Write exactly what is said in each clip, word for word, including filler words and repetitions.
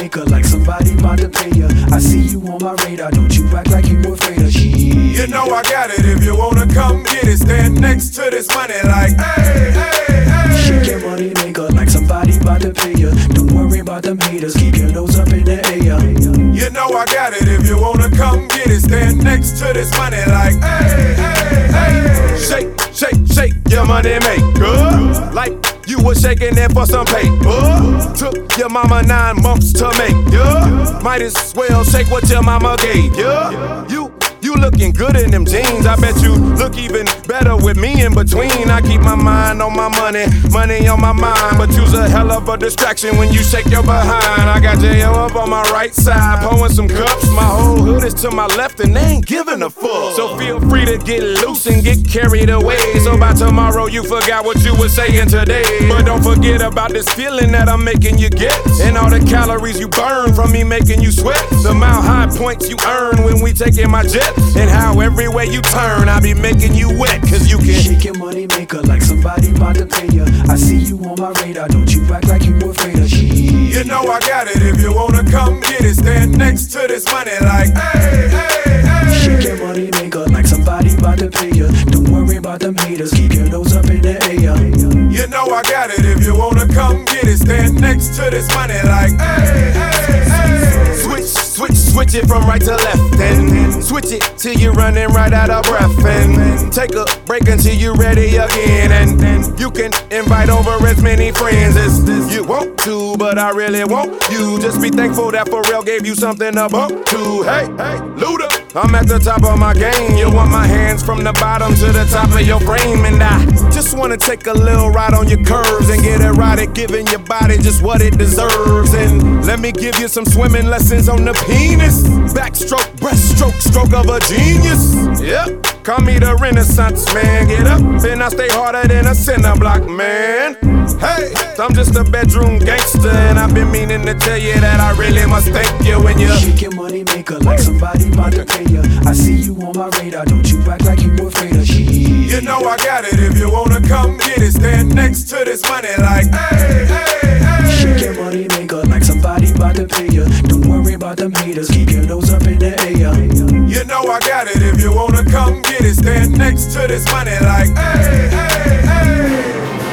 maker, like somebody about to pay ya. I see you on my radar, don't you act like you afraid of shit. You know I got it, if you wanna come get it, stand next to this money like, hey, hey, hey. Shake your money maker, like somebody about to pay ya. Don't worry about them haters, keep your nose up in the air. You know I got it, if you wanna come get it, stand next to this money like, hey, hey, hey. Shake, shake, shake your money maker, like you was shaking it for some paper. Took your mama nine months to make ya. Might as well shake what your mama gave ya. You You looking good in them jeans. I bet you look even better with me in between. I keep my mind on my money, money on my mind. But you's a hell of a distraction when you shake your behind. I got J O up on my right side, pouring some cups. My whole hood is to my left and they ain't giving a fuck. So feel free to get loose and get carried away. So by tomorrow you forgot what you were saying today. But don't forget about this feeling that I'm making you get, and all the calories you burn from me making you sweat. The mile high points you earn when we taking my jet. And how everywhere you turn, I be making you wet, cause you can shake your money maker like somebody about to pay ya. I see you on my radar, don't you act like you afraid of shit. You know I got it, if you wanna come get it, stand next to this money like, hey, hey, hey. Shake your money maker like somebody about to pay ya. Don't worry about them haters, keep your nose up in the air. You know I got it, if you wanna come get it, stand next to this money like, hey, hey, hey. Switch, switch, switch it from right to left, and switch it till you're running right out of breath, and take a break until you're ready again, and then you can invite over as many friends as you want to, but I really want you. Just be thankful that Pharrell gave you something to bump to. Hey, hey, Luda, I'm at the top of my game. You want my hands from the bottom to the top of your frame, and I just wanna take a little ride on your curves and get it right at giving your body just what it deserves. And let me give you some swimming lessons on the penis. Backstroke, breaststroke, stroke of a genius. Yep, call me the Renaissance man. Get up and I stay harder than a cinder block, man. Hey, I'm just a bedroom gangster, and I've been meaning to tell you that I really must thank you when you shake your money maker like somebody about to pay ya. I see you on my radar, don't you act like you afraid of shit. You know I got it, if you wanna come get it, stand next to this money like, hey, hey, hey. Shake your money maker like somebody about to pay ya. Don't worry about them haters, keep your nose up in the air. You know I got it, if you wanna come get it, stand next to this money like, hey, hey, hey.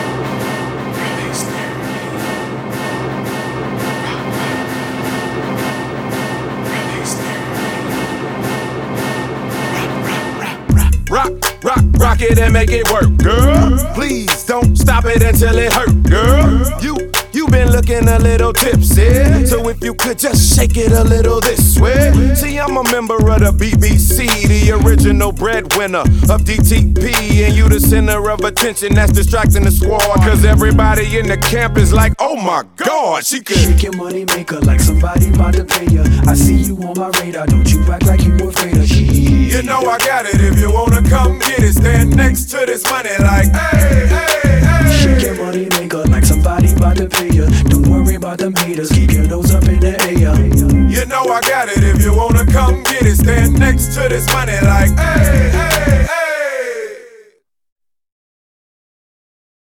Rock, rock, rock it and make it work, girl. Please don't stop it until it hurt, girl. You, you been looking a little tipsy, so if you could just shake it a little this way. See, I'm a member of the B B C, the original breadwinner of D T P, and you the center of attention that's distracting the squad. Cause everybody in the camp is like, oh my God, she could shake your money maker like somebody about to pay ya. I see you on my radar, don't you act like you afraid of shit. You know I got it, if you wanna come get it, stand next to this money like, hey, hey, hey. Shake your money maker like somebody about to pay ya. Don't worry about them haters, keep your nose up in the air. You know I got it, if you wanna come get it, stand next to this money like, hey, hey.